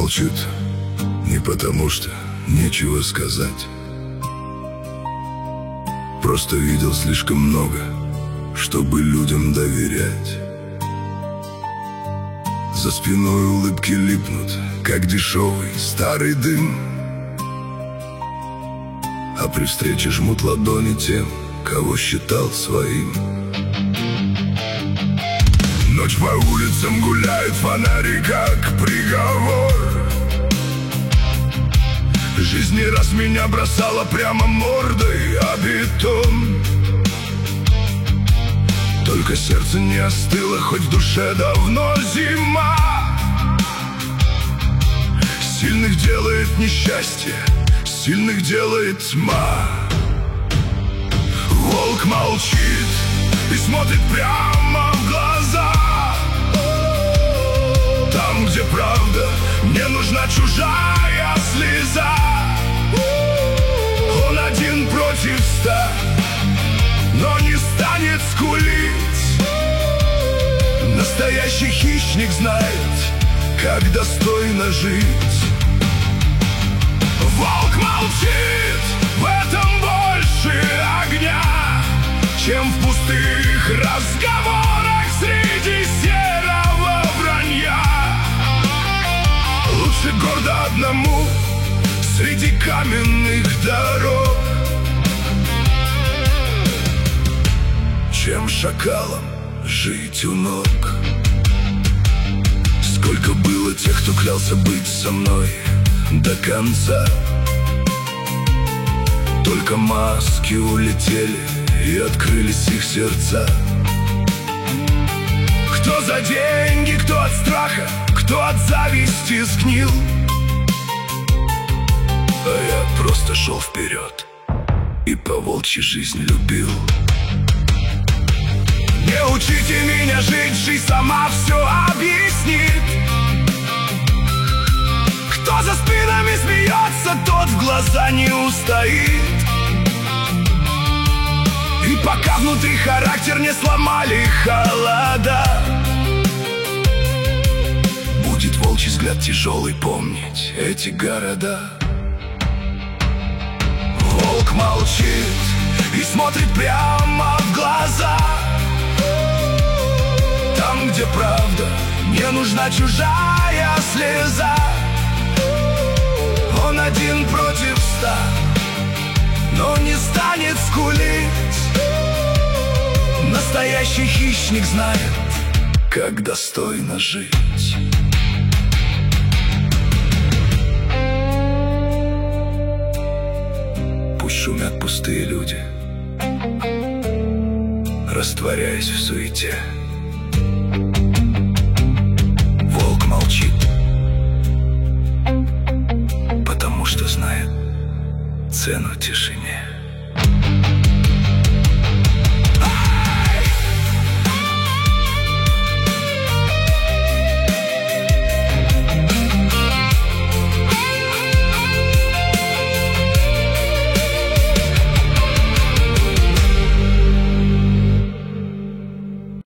молчит не потому, что нечего сказать. Просто видел слишком много, чтобы людям доверять. За спиной улыбки липнут, как дешевый старый дым, а при встрече жмут ладони тем, кого считал своим. Ночь по улицам гуляет, фонари как приговор. Жизнь не раз меня бросала прямо мордой о бетон. Только сердце не остыло, хоть в душе давно зима. Сильных делает несчастье, сильных делает тьма. Волк молчит и смотрит прямо в глаза. Там, где правда, мне нужна чужая слеза. Он один против 100, но не станет скулить. Настоящий хищник знает, как достойно жить. Волк молчит, в этом больше огня, чем в пустых разговорах среди серого вранья. Лучше гордо одному среди каменных дорог, чем шакалом жить у ног. Сколько было тех, кто клялся быть со мной до конца. Только маски улетели, и открылись их сердца. Кто за деньги, кто от страха, кто от зависти сгнил. А я просто шел вперед и по волчьи жизнь любил. Не учите меня жить, жизнь сама все объяснит. Кто за спинами смеется, тот в глаза не устоит. И пока внутри характер не сломали холода, будет волчий взгляд тяжелый помнить эти города. Волк молчит и смотрит прямо в глаза. Там, где правда, мне нужна чужая слеза. Он один против 100, но не станет скулить. Настоящий хищник знает, как достойно жить. Пусть шумят пустые люди, растворяясь в суете. Волк молчит, потому что знает цену тишине.